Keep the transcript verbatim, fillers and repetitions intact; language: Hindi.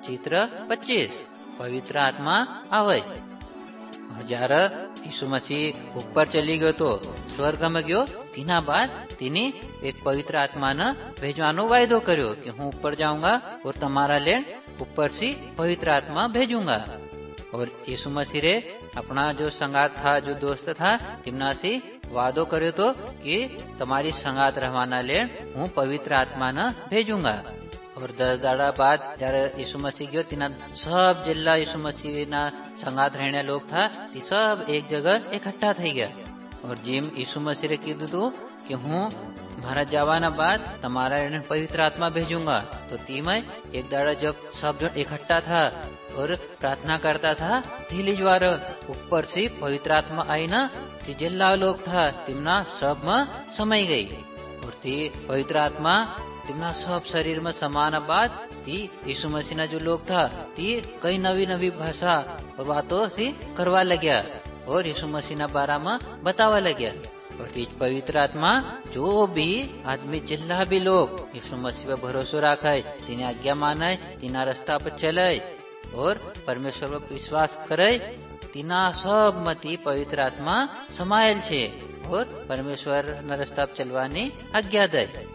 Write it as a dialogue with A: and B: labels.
A: चित्र पच्चीस पवित्र आत्मा आवे। જ્યારે ઈસુ મસીહ ઉપર ચલી ગયો તો સ્વર્ગમાં ગયો, તેના બાદ તેને એક પવિત્ર આત્માને भेजવાનો वायदो કર્યો कि હું ऊपर जाऊंगा और તમારા લેણ ऊपर से पवित्र आत्मा भेजूंगा। और यीशु मसीह रे अपना जो संगात था, जो दोस्त था, तिमना से वादो કર્યો तो कि તમારી संगात रहवाना लेण હું पवित्र आत्मा ने भेजूंगा। और दस दाड़ा बाद जયારે यीशु मसीह गयो, तिना सब जिल्ला यीशु मसीह ना संगात रहने लोग था, ती सब एक जगह इकट्ठा थई गया। और जिम यीशु मसीह रे कीधुं तो कि हूँ मारा जावाना बाद तमारा पवित्र आत्मा भेजूंगा। तो तीमें एक दाड़ा जब सब जन इकट्ठा था और प्रार्थना करता था, धीली ज्वार ऊपर से पवित्र आत्मा आई ना, ती जिल्ला लोग था तिमना सब में समाई गई। और ती पवित्र आत्मा तिमना सब शरीर में समाना बाद ती यीशु मसीह ना जो लोग था ती कई नवी नवी भाषा और बातों से करवा लग्या और यीशु मसीह ना बारा में बतावा लग्या। और तीज पवित्र आत्मा जो भी आदमी जिल्ला भी लोग यीशु मसीह पर भरोसा रखे, तीने आज्ञा माने, तीना रास्ता पर चले और परमेश्वर पर विश्वास करे, तीना सब मती पवित्र आत्मा समायल छे और परमेश्वर ना रास्ता पर चलवानी आज्ञा दे।